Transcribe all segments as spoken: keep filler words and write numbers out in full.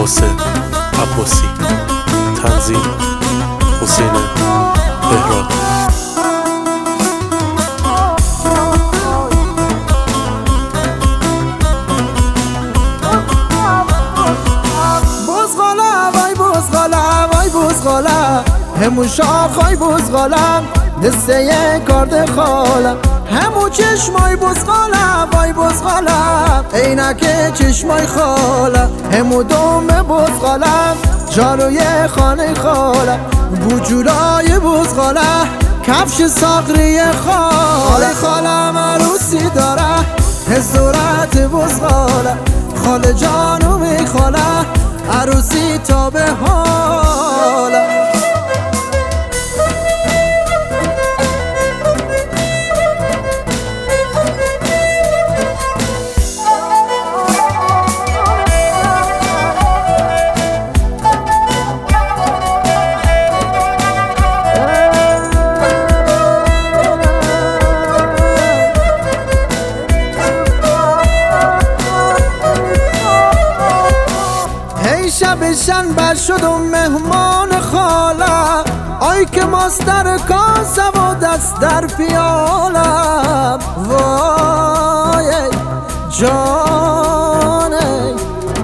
محسن عباسی، تنظیم حسین بهراد. بزغاله وای بزغاله وای بزغاله همون شاخای بزغالم دسته کارد خالم همون چشمای بزغاله وای بزغاله عینک چشمای خالم همون دوم بزغالم جاروی خانه خالم بوجولای بزغاله کفش ساقری خاله خالم عروسی داره هزورت بزغاله خاله جانو میخاله عروسی تا به حاله. شب شنبه شدم مهمان خاله آی که ماستر کاسه و دست در پیالم وای جانه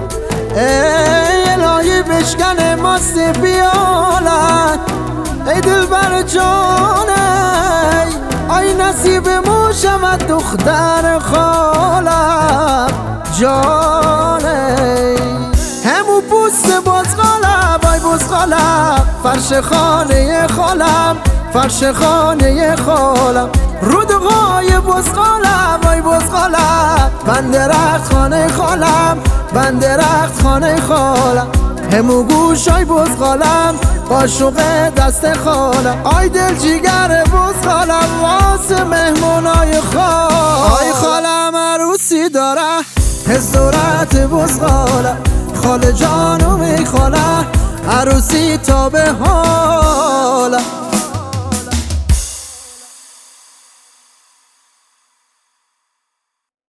ای الهی بشکن ماست پیالم ای دل بر جانه آی نصیب مو شود دختر خالم جانه همو پوست بزغاله وای بزغاله فرش خانه خالم فرش خانه خالم رودغای بزغاله وای بزغاله من درخت خانه خالم من درخت خانه خالم همو گوشای بزغالم قاشق دست خالم آی دل جیگر بزغالم واسه مهمونای خالم آی خالم عروسی داره هزورت بزغاله خاله جانو میخاله عروسی تا به حاله.